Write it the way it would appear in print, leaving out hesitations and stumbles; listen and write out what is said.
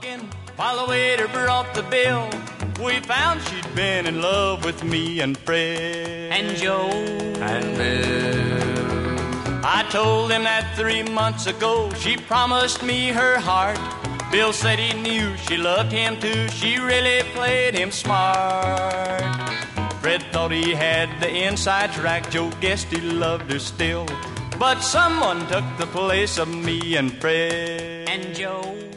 talking while the waiter brought the bill. We found she'd been in love with me and Fred and Joe and Bill. I told him that 3 months ago she promised me her heart. Bill said he knew she loved him too. She really played him smart. Fred thought he had the inside track. Joe guessed he loved her still. But someone took the place of me and Fred and Joe